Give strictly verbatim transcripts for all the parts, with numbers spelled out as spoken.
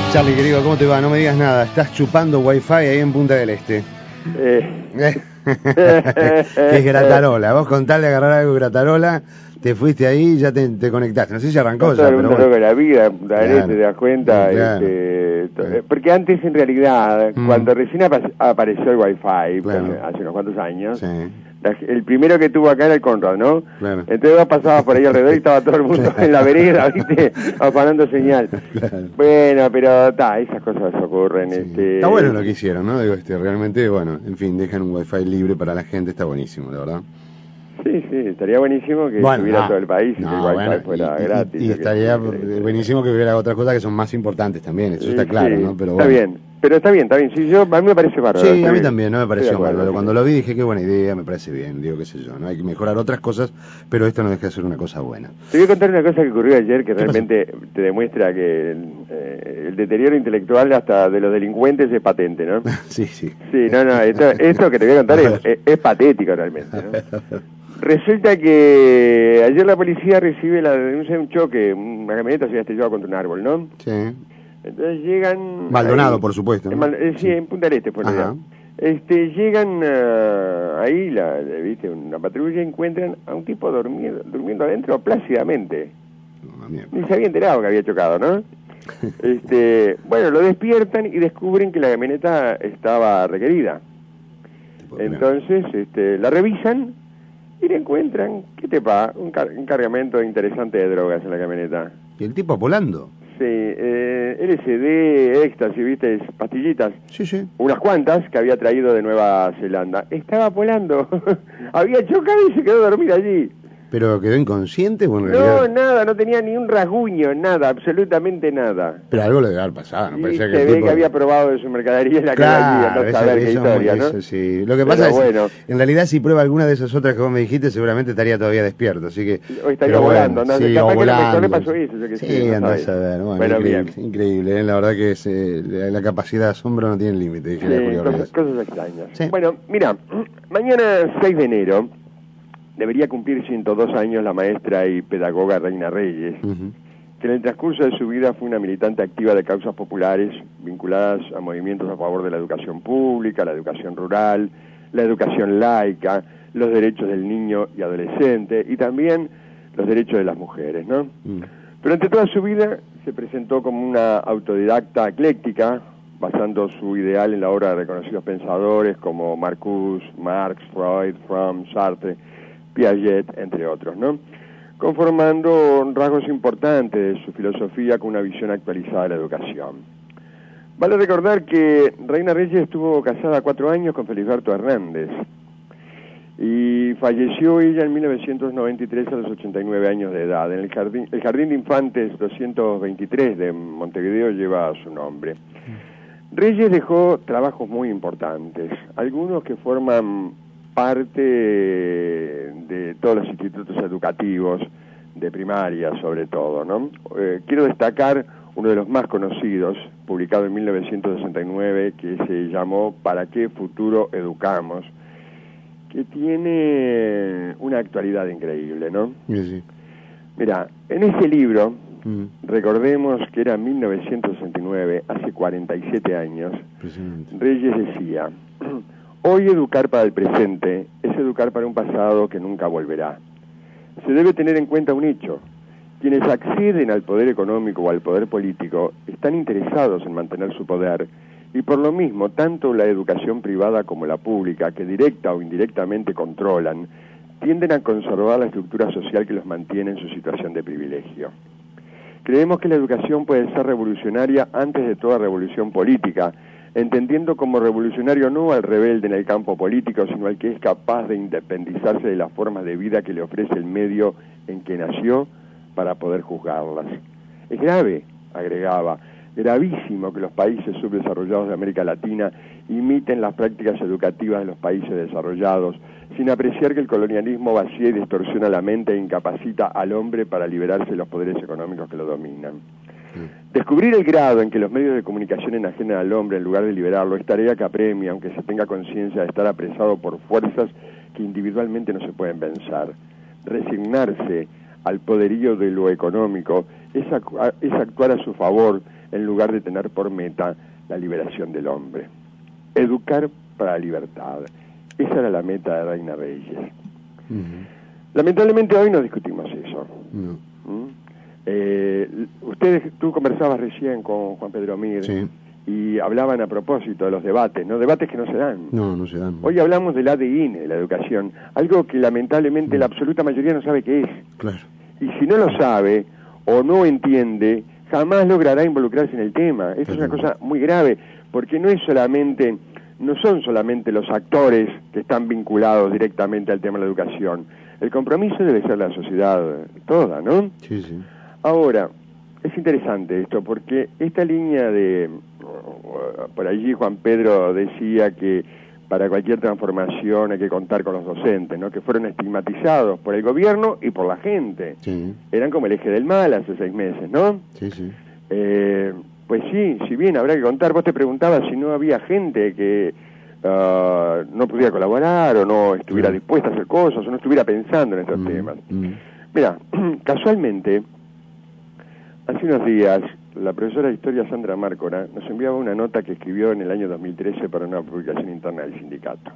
Charlie, querido, ¿cómo te va? No me digas nada. Estás chupando wifi ahí en Punta del Este. Eh. Que es Gratarola. Vos con tal de agarrar algo de Gratarola, te fuiste ahí y ya te, te conectaste. No sé si arrancó ya, pero bueno. De la vida, Punta del Este, te das cuenta. Sí, claro. este, to- porque antes, en realidad, Mm. cuando recién apa- apareció el Wi-Fi, Claro. hace unos cuantos años, Sí, la- el primero que tuvo acá era el Conrad, ¿no? claro. Entonces vos pasabas por ahí alrededor y estaba todo el mundo en la vereda, ¿viste? Afanando señal. Claro. Bueno, pero ta, esas cosas ocurren. Sí. Este, Está bueno lo que hicieron, ¿no? Digo, este, realmente, bueno, en fin, dejan un wifi libre para la gente, está buenísimo, la verdad. Sí, sí, estaría buenísimo que Bueno, estuviera ah, todo el país y no, que el Wi-Fi bueno, fuera y, y- gratis. y yo estaría qué sé. buenísimo que hubiera otras cosas que son más importantes también, eso está Sí, claro, sí, ¿no? Pero está bueno. bien, pero está bien, está bien. Sí, yo, a mí me parece bárbaro. Sí, a estoy- mí también, no me estoy de pareció acuerdo, bárbaro. sí. Cuando lo vi dije qué buena idea, me parece bien, digo, qué sé yo, ¿no? Hay que mejorar otras cosas, pero esto no deja de ser una cosa buena. Te voy a contar una cosa que ocurrió ayer que ¿Qué realmente te demuestra que el, eh, el deterioro intelectual hasta de los delincuentes es patente, ¿no? Sí, sí. Sí, no, no, esto, esto que te voy a contar es, es- es patético realmente, ¿no? Resulta que ayer la policía recibe la denuncia de un choque, una camioneta se había estrellado contra un árbol, ¿no? Sí. Entonces llegan... Maldonado, ahí- por supuesto, en ¿no? Mal- eh, sí, Sí. en Punta del Este fue la Ajá. idea. Este, llegan ah, ahí, la, la- viste, una patrulla, y encuentran a un tipo durmiendo, durmiendo adentro plácidamente. No, mierda. Ni se había enterado que había chocado, ¿no? Este, bueno, lo despiertan y descubren que la camioneta estaba requerida. Te puedo creer. Entonces, este, la revisan y le encuentran, ¿qué te pasa? Un, car- un cargamento interesante de drogas en la camioneta. ¿Y el tipo apolando? Sí, eh, L S D, éxtasis, ¿viste? Pastillitas. Sí, sí. Unas cuantas que había traído de Nueva Zelanda. Estaba volando. Había chocado y se quedó a dormir allí. ¿Pero quedó inconsciente? Bueno, en No, realidad... nada, no tenía ni un rasguño, nada, absolutamente nada. Pero algo le debe haber pasado, ¿no? Y Parecía se que el ve tipo... que había probado de su mercadería en la Claro, calle allí, andá a eso, saber qué eso es muy- historia, ¿no? eso sí. Lo que Pero pasa es, bueno. en realidad, si prueba alguna de esas otras que vos me dijiste, seguramente estaría todavía despierto, así que... O estaría pero volando, bueno, andá- sí, capaz o que a lo mejor le volando. pasó eso, yo qué Sí, sé, no andás sabés. a ver, bueno, Bueno, increíble, bien. increíble, ¿eh? La verdad que es, eh, la, la capacidad de asombro no tiene límite, dije Sí, cosas, cosas extrañas. Sí. Bueno, mira, mañana seis de enero debería cumplir ciento dos años la maestra y pedagoga Reina Reyes, Ujú. que en el transcurso de su vida fue una militante activa de causas populares vinculadas a movimientos a favor de la educación pública, la educación rural, la educación laica, los derechos del niño y adolescente y también los derechos de las mujeres, ¿no? Mm. Durante toda su vida se presentó como una autodidacta ecléctica, basando su ideal en la obra de reconocidos pensadores como Marcuse, Marx, Freud, Fromm, Sartre, Piaget, entre otros, ¿no? Conformando rasgos importantes de su filosofía con una visión actualizada de la educación. Vale recordar que Reina Reyes estuvo casada cuatro años con Felisberto Hernández y falleció ella en mil novecientos noventa y tres a los ochenta y nueve años de edad. En el jardín, el jardín de infantes doscientos veintitrés de Montevideo lleva su nombre. Reyes dejó trabajos muy importantes, algunos que forman parte de todos los institutos educativos, de primaria sobre todo, ¿no? Eh, quiero destacar uno de los más conocidos, publicado en mil novecientos sesenta y nueve, que se llamó ¿Para qué futuro educamos?, que tiene una actualidad increíble, ¿no? Sí, sí. Mira, en ese libro, Mm. recordemos que era mil novecientos sesenta y nueve, hace cuarenta y siete años, Impresionante. Reyes decía: hoy educar para el presente es educar para un pasado que nunca volverá. Se debe tener en cuenta un hecho: quienes acceden al poder económico o al poder político están interesados en mantener su poder, y por lo mismo, tanto la educación privada como la pública, que directa o indirectamente controlan, tienden a conservar la estructura social que los mantiene en su situación de privilegio. Creemos que la educación puede ser revolucionaria antes de toda revolución política, entendiendo como revolucionario no al rebelde en el campo político, sino al que es capaz de independizarse de las formas de vida que le ofrece el medio en que nació para poder juzgarlas. Es grave, agregaba, gravísimo que los países subdesarrollados de América Latina imiten las prácticas educativas de los países desarrollados, sin apreciar que el colonialismo vacía y distorsiona la mente e incapacita al hombre para liberarse de los poderes económicos que lo dominan. Descubrir el grado en que los medios de comunicación enajenan al hombre en lugar de liberarlo es tarea que apremia, aunque se tenga conciencia de estar apresado por fuerzas que individualmente no se pueden vencer. Resignarse al poderío de lo económico es, acu- es actuar a su favor, en lugar de tener por meta la liberación del hombre. Educar para la libertad. Esa era la meta de Reina Reyes. Uh-huh. Lamentablemente hoy no discutimos eso. No. ¿Mm? Eh, ustedes, tú conversabas recién con Juan Pedro Mir, sí, y hablaban a propósito de los debates, ¿no? Debates que no se dan. No, no se dan. No. Hoy hablamos del A D N de la educación, algo que lamentablemente mm. la absoluta mayoría no sabe qué es. Claro. Y si no lo sabe o no entiende, jamás logrará involucrarse en el tema. Esto es una cosa muy grave, porque no es solamente, no son solamente los actores que están vinculados directamente al tema de la educación. El compromiso debe ser la sociedad toda, ¿no? Sí, sí. Ahora, es interesante esto, porque esta línea de... Por allí Juan Pedro decía que para cualquier transformación hay que contar con los docentes, ¿no? Que fueron estigmatizados por el gobierno y por la gente. Sí. Eran como el eje del mal hace seis meses, ¿no? Sí, sí. Eh, pues sí, si bien habrá que contar, vos te preguntabas si no había gente que uh, no pudiera colaborar o no estuviera sí. dispuesta a hacer cosas o no estuviera pensando en estos mm, temas. Mm. Mira, casualmente, hace unos días, la profesora de Historia Sandra Márcora nos enviaba una nota que escribió en el año dos mil trece para una publicación interna del sindicato.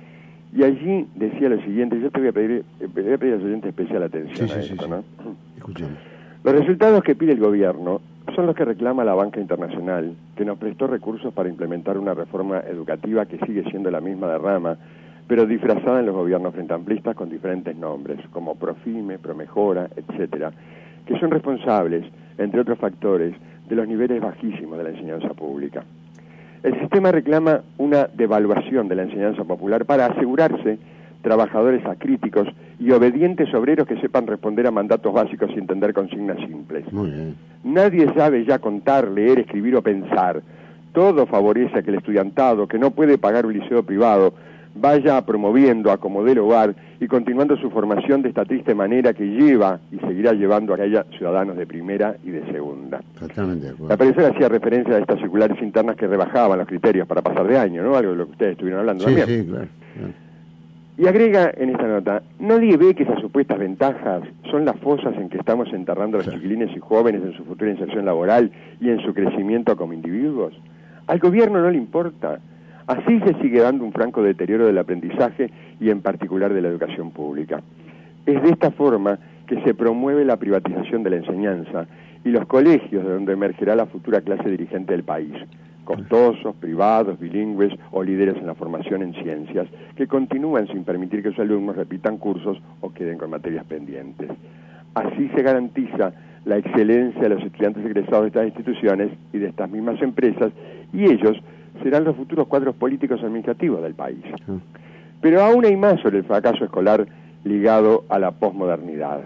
Y allí decía lo siguiente, yo te voy a pedir, voy a pedir a los oyentes especial atención sí, a sí, esto, sí, ¿no? Sí. Escuchemos. Los resultados que pide el gobierno son los que reclama la banca internacional, que nos prestó recursos para implementar una reforma educativa que sigue siendo la misma derrama, pero disfrazada en los gobiernos frentamplistas con diferentes nombres, como Profime, Promejora, etcétera, que son responsables, entre otros factores, de los niveles bajísimos de la enseñanza pública. El sistema reclama una devaluación de la enseñanza popular para asegurarse trabajadores acríticos y obedientes obreros que sepan responder a mandatos básicos y entender consignas simples. Muy bien. Nadie sabe ya contar, leer, escribir o pensar. Todo favorece a que el estudiantado, que no puede pagar un liceo privado, vaya promoviendo a como dé lugar y continuando su formación de esta triste manera que lleva y seguirá llevando a que haya ciudadanos de primera y de segunda. Totalmente de acuerdo. La profesora hacía referencia a estas circulares internas que rebajaban los criterios para pasar de año, ¿no? Algo de lo que ustedes estuvieron hablando sí, también. Sí, claro, claro. Y agrega en esta nota, nadie ve que esas supuestas ventajas son las fosas en que estamos enterrando a los claro. chiquilines y jóvenes en su futura inserción laboral y en su crecimiento como individuos. Al gobierno no le importa. Así se sigue dando un franco deterioro del aprendizaje y en particular de la educación pública. Es de esta forma que se promueve la privatización de la enseñanza y los colegios de donde emergerá la futura clase dirigente del país, costosos, privados, bilingües o líderes en la formación en ciencias, que continúan sin permitir que sus alumnos repitan cursos o queden con materias pendientes. Así se garantiza la excelencia de los estudiantes egresados de estas instituciones y de estas mismas empresas, y ellos serán los futuros cuadros políticos administrativos del país. Pero aún hay más sobre el fracaso escolar ligado a la posmodernidad.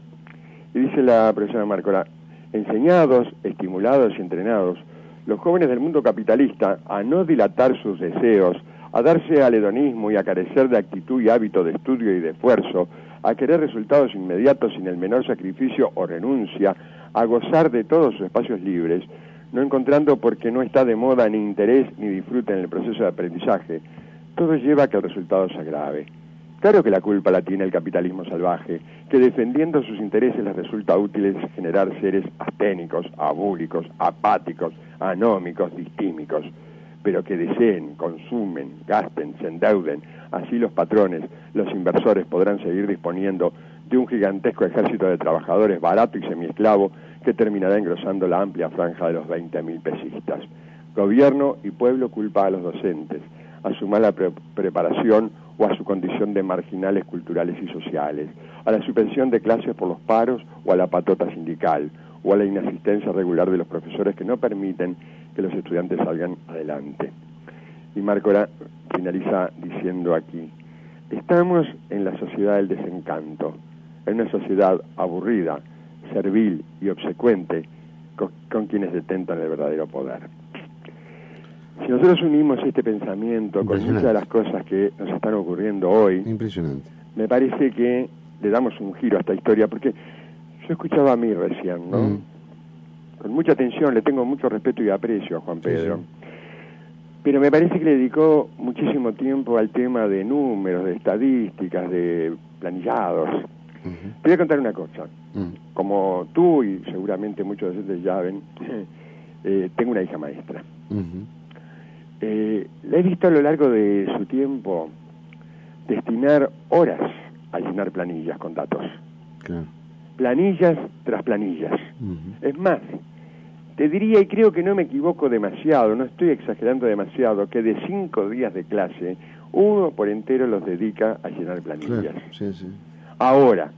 Y dice la profesora Márcora, enseñados, estimulados y entrenados, los jóvenes del mundo capitalista, a no dilatar sus deseos, a darse al hedonismo y a carecer de actitud y hábito de estudio y de esfuerzo, a querer resultados inmediatos sin el menor sacrificio o renuncia, a gozar de todos sus espacios libres, no encontrando porque no está de moda ni interés ni disfrute en el proceso de aprendizaje, todo lleva a que el resultado se agrave. Claro que la culpa la tiene el capitalismo salvaje, que defendiendo sus intereses les resulta útil generar seres asténicos, abúlicos, apáticos, anómicos, distímicos, pero que deseen, consumen, gasten, se endeuden. Así los patrones, los inversores podrán seguir disponiendo de un gigantesco ejército de trabajadores barato y semiesclavo que terminará engrosando la amplia franja de los veinte mil pesistas. Gobierno y pueblo culpa a los docentes, a su mala pre- preparación o a su condición de marginales culturales y sociales, a la suspensión de clases por los paros o a la patota sindical, o a la inasistencia regular de los profesores que no permiten que los estudiantes salgan adelante. Y Márcora finaliza diciendo aquí, estamos en la sociedad del desencanto, en una sociedad aburrida, servil y obsecuente con, con quienes detentan el verdadero poder. Si nosotros unimos este pensamiento con muchas de las cosas que nos están ocurriendo hoy, impresionante, me parece que le damos un giro a esta historia, porque yo escuchaba a mí recién, ¿no? Mm. Con mucha atención, le tengo mucho respeto y aprecio a Juan Pedro, sí, sí. Pero me parece que le dedicó muchísimo tiempo al tema de números, de estadísticas, de planillados. Uh-huh. Te voy a contar una cosa. Uh-huh. Como tú y seguramente muchos de ustedes ya ven, eh, tengo una hija maestra. Uh-huh. Eh, la he visto a lo largo de su tiempo destinar horas a llenar planillas con datos. Claro. Planillas tras planillas. Uh-huh. Es más, te diría, y creo que no me equivoco demasiado, no estoy exagerando demasiado, que de cinco días de clase, uno por entero los dedica a llenar planillas. Claro. Sí, sí. Ahora,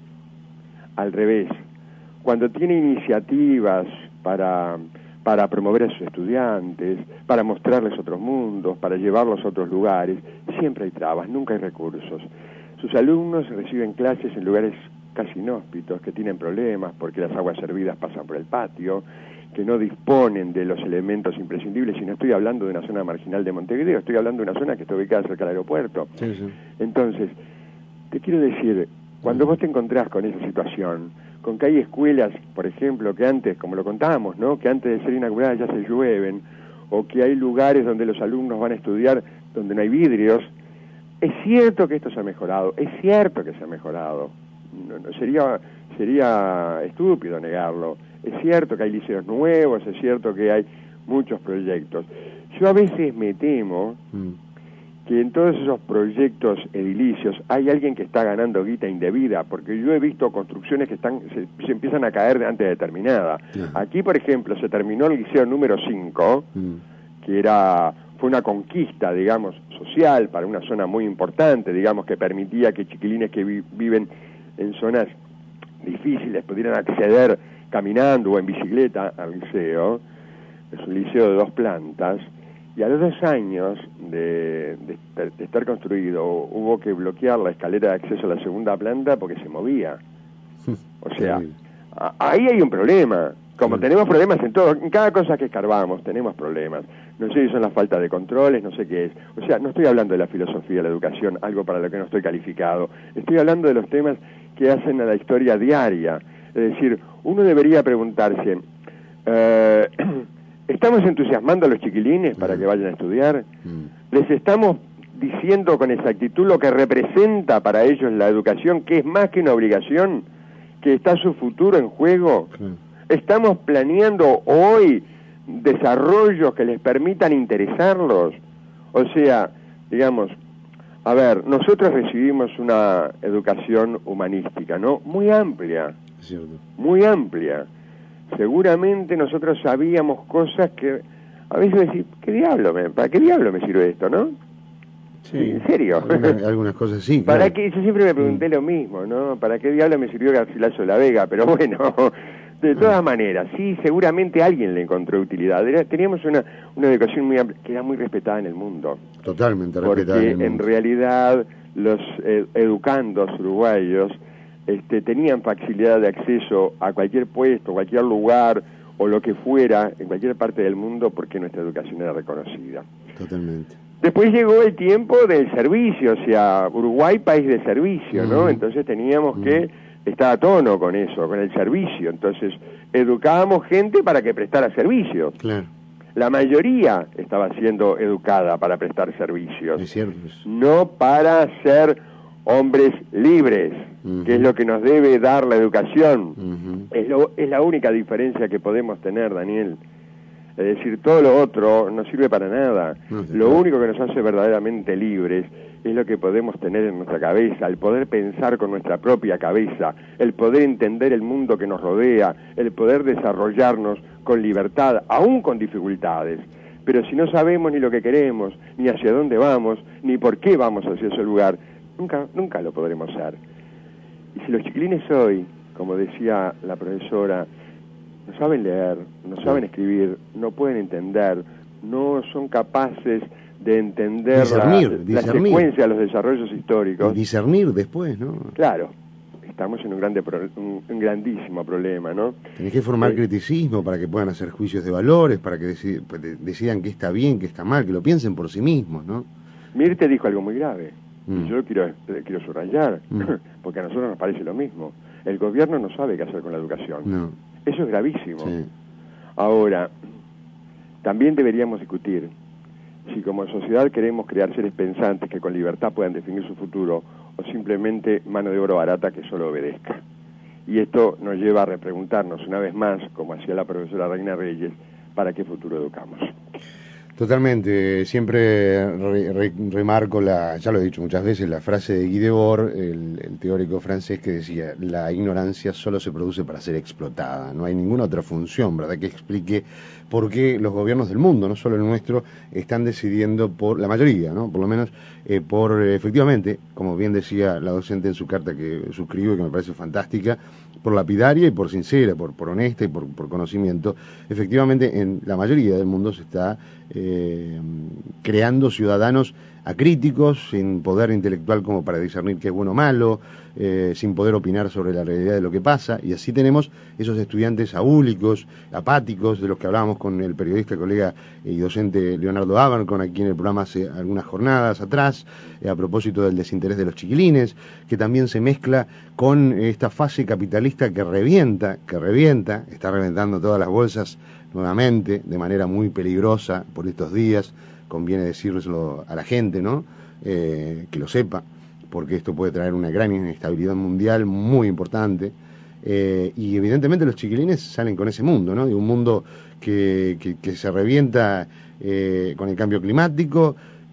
al revés, cuando tiene iniciativas para, para promover a sus estudiantes, para mostrarles otros mundos, para llevarlos a otros lugares, siempre hay trabas, nunca hay recursos. Sus alumnos reciben clases en lugares casi inhóspitos, que tienen problemas porque las aguas servidas pasan por el patio, que no disponen de los elementos imprescindibles, y no estoy hablando de una zona marginal de Montevideo, estoy hablando de una zona que está ubicada cerca del aeropuerto. Sí, sí. Entonces, te quiero decir, cuando vos te encontrás con esa situación, con que hay escuelas, por ejemplo, que antes, como lo contábamos, ¿no?, que antes de ser inauguradas ya se llueven, o que hay lugares donde los alumnos van a estudiar donde no hay vidrios, es cierto que esto se ha mejorado, es cierto que se ha mejorado, no, no, sería, sería estúpido negarlo, es cierto que hay liceos nuevos, es cierto que hay muchos proyectos. Yo a veces me temo mm. que en todos esos proyectos edilicios hay alguien que está ganando guita indebida, porque yo he visto construcciones que están se, se empiezan a caer antes de terminada. Sí. Aquí, por ejemplo, se terminó el liceo número cinco, mm. que era fue una conquista, digamos, social para una zona muy importante, digamos, que permitía que chiquilines que vi, viven en zonas difíciles pudieran acceder caminando o en bicicleta al liceo. Es un liceo de dos plantas, y a los dos años de, de, de estar construido hubo que bloquear la escalera de acceso a la segunda planta porque se movía. O sea, a, ahí hay un problema. Como sí. tenemos problemas en todo, en cada cosa que escarbamos tenemos problemas. No sé si son la falta de controles, no sé qué es. O sea, no estoy hablando de la filosofía de la educación, algo para lo que no estoy calificado. Estoy hablando de los temas que hacen a la historia diaria. Es decir, uno debería preguntarse, eh, ¿estamos entusiasmando a los chiquilines para que vayan a estudiar? ¿Les estamos diciendo con exactitud lo que representa para ellos la educación, que es más que una obligación, que está su futuro en juego? ¿Estamos planeando hoy desarrollos que les permitan interesarlos? O sea, digamos, a ver, nosotros recibimos una educación humanística, ¿no?, muy amplia, cierto. muy amplia. Seguramente nosotros sabíamos cosas que a veces decís, ¿qué diablo me, ¿para qué diablo me sirve esto, no? Sí, ¿en serio? Algunas, algunas cosas sí. ¿Para claro. qué? Yo siempre me pregunté mm. lo mismo, ¿no? ¿Para qué diablo me sirvió Garcilaso de la Vega? Pero bueno, de todas mm. maneras, sí, seguramente alguien le encontró utilidad. Era, teníamos una, una educación muy amplia, que era muy respetada en el mundo. Totalmente respetada en el mundo. Porque en realidad los eh, educandos uruguayos este, tenían facilidad de acceso a cualquier puesto, cualquier lugar o lo que fuera, en cualquier parte del mundo, porque nuestra educación era reconocida. Totalmente. Después llegó el tiempo del servicio, o sea, Uruguay país de servicio, ¿no? Mm. Entonces teníamos mm. que estar a tono con eso, con el servicio. Entonces educábamos gente para que prestara servicios. Claro. La mayoría estaba siendo educada para prestar servicios. Es cierto. No para ser hombres libres, uh-huh. que es lo que nos debe dar la educación. Uh-huh. Es, lo, es la única diferencia que podemos tener, Daniel. Es decir, todo lo otro no sirve para nada. No, lo claro. único que nos hace verdaderamente libres es lo que podemos tener en nuestra cabeza, el poder pensar con nuestra propia cabeza, el poder entender el mundo que nos rodea, el poder desarrollarnos con libertad, aún con dificultades. Pero si no sabemos ni lo que queremos, ni hacia dónde vamos, ni por qué vamos hacia ese lugar, nunca, nunca lo podremos hacer. Y si los chiquilines hoy, como decía la profesora, no saben leer, no saben escribir, no pueden entender, no son capaces de entender discernir, la, discernir. la secuencia de los desarrollos históricos. Y discernir después, ¿no? Claro, estamos en un, grande pro, un, un grandísimo problema, ¿no? Tenés que formar eh, criticismo para que puedan hacer juicios de valores, para que decid, decidan qué está bien, qué está mal, que lo piensen por sí mismos, ¿no? Mirte dijo algo muy grave, mm. y yo lo quiero, quiero subrayar, mm. porque a nosotros nos parece lo mismo. El gobierno no sabe qué hacer con la educación. No. Eso es gravísimo. Sí. Ahora, también deberíamos discutir si como sociedad queremos crear seres pensantes que con libertad puedan definir su futuro o simplemente mano de obra barata que solo obedezca. Y esto nos lleva a repreguntarnos una vez más, como hacía la profesora Reina Reyes, ¿para qué futuro educamos? Totalmente, siempre re, re, remarco, la, ya lo he dicho muchas veces, la frase de Guy Debord, el, el teórico francés, que decía: la ignorancia solo se produce para ser explotada, no hay ninguna otra función, ¿verdad?, que explique por qué los gobiernos del mundo, no solo el nuestro, están decidiendo por, la mayoría, ¿no?, por lo menos, eh, por, efectivamente, como bien decía la docente en su carta que suscribo y que me parece fantástica, por lapidaria y por sincera, por, por honesta y por, por conocimiento. Efectivamente, en la mayoría del mundo se está eh, creando ciudadanos acríticos, sin poder intelectual como para discernir qué es bueno o malo, eh, sin poder opinar sobre la realidad de lo que pasa, y así tenemos esos estudiantes aúlicos, apáticos, de los que hablábamos con el periodista, colega y docente Leonardo Abarcon aquí en el programa hace algunas jornadas atrás, eh, a propósito del desinterés de los chiquilines, que también se mezcla con esta fase capitalista que revienta, que revienta, está reventando todas las bolsas nuevamente, de manera muy peligrosa por estos días. Conviene decírselo a la gente, ¿no?, eh, que lo sepa, porque esto puede traer una gran inestabilidad mundial muy importante, eh, y evidentemente los chiquilines salen con ese mundo, ¿no?, de un mundo que, que, que se revienta eh, con el cambio climático,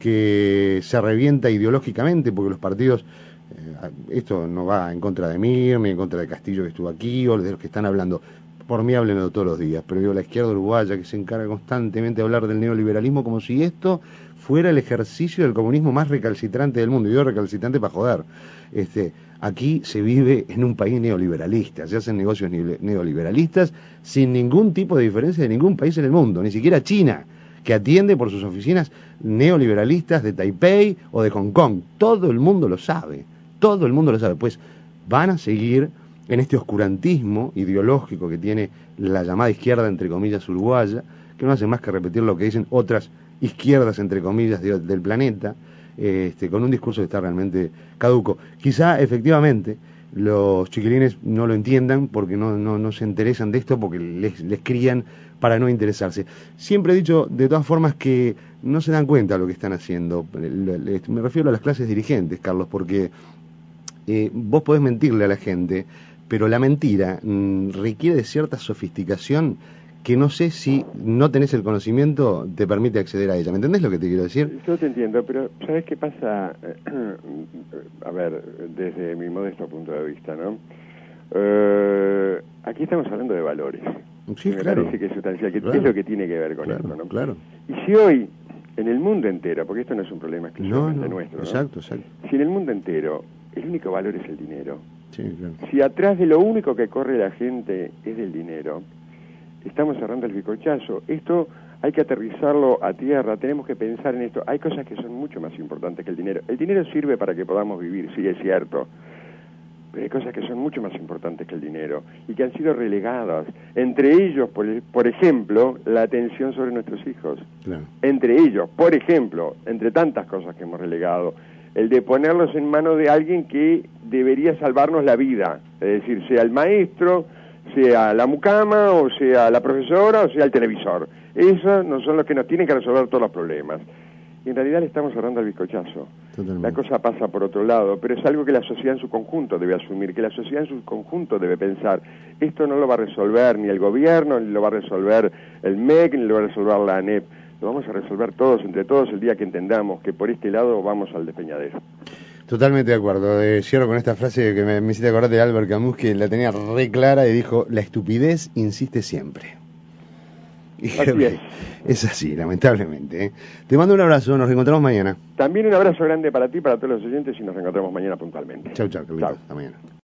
que se revienta ideológicamente, porque los partidos, eh, esto no va en contra de mí, ni en contra de Castillo, que estuvo aquí, o de los que están hablando. Por mí háblenlo todos los días, pero digo, la izquierda uruguaya, que se encarga constantemente de hablar del neoliberalismo como si esto fuera el ejercicio del comunismo más recalcitrante del mundo. Y yo recalcitrante para joder. Este, aquí se vive en un país neoliberalista, se hacen negocios neoliberalistas sin ningún tipo de diferencia de ningún país en el mundo, ni siquiera China, que atiende por sus oficinas neoliberalistas de Taipei o de Hong Kong. Todo el mundo lo sabe, todo el mundo lo sabe. Pues van a seguir en este oscurantismo ideológico que tiene la llamada izquierda, entre comillas, uruguaya, que no hace más que repetir lo que dicen otras izquierdas, entre comillas, de, del planeta, este, con un discurso que está realmente caduco. Quizá, efectivamente, los chiquilines no lo entiendan porque no, no, no se interesan de esto, porque les, les crían para no interesarse. Siempre he dicho, de todas formas, que no se dan cuenta de lo que están haciendo. Me refiero a las clases dirigentes, Carlos, porque eh, vos podés mentirle a la gente, pero la mentira mmm, requiere de cierta sofisticación que no sé si no tenés el conocimiento te permite acceder a ella. ¿Me entendés lo que te quiero decir? Yo te entiendo, pero ¿sabes qué pasa? A ver, desde mi modesto punto de vista, ¿no? Eh, aquí estamos hablando de valores. Sí, me claro. parece que es sustancial, que Claro. es lo que tiene que ver con Claro, esto, ¿no? Claro. Y si hoy, en el mundo entero, porque esto no es un problema exclusivamente No, no, nuestro, ¿no? Exacto, exacto. Si en el mundo entero el único valor es el dinero, Sí, claro. si atrás de lo único que corre la gente es del dinero, estamos cerrando el bizcochazo. Esto hay que aterrizarlo a tierra, tenemos que pensar en esto. Hay cosas que son mucho más importantes que el dinero. El dinero sirve para que podamos vivir, sí, es cierto, pero hay cosas que son mucho más importantes que el dinero y que han sido relegadas. Entre ellos, por, por ejemplo, la atención sobre nuestros hijos. Claro. Entre ellos, por ejemplo, entre tantas cosas que hemos relegado, el de ponerlos en manos de alguien que debería salvarnos la vida, es decir, sea el maestro, sea la mucama, o sea la profesora, o sea el televisor. Esos no son los que nos tienen que resolver todos los problemas. Y en realidad le estamos cerrando el bizcochazo. Totalmente. La cosa pasa por otro lado, pero es algo que la sociedad en su conjunto debe asumir, que la sociedad en su conjunto debe pensar. Esto no lo va a resolver ni el gobierno, ni lo va a resolver el M E C, ni lo va a resolver la ANEP. Lo vamos a resolver todos, entre todos, el día que entendamos que por este lado vamos al despeñadero. Totalmente de acuerdo. Eh, cierro con esta frase que me, me hiciste acordar de Albert Camus, que la tenía re clara y dijo: la estupidez insiste siempre. Y así creo que es. Es así, lamentablemente. ¿eh? Te mando un abrazo, nos reencontramos mañana. También un abrazo grande para ti, para todos los oyentes, y nos reencontramos mañana puntualmente. Chau, chau, Carlitos. Hasta mañana.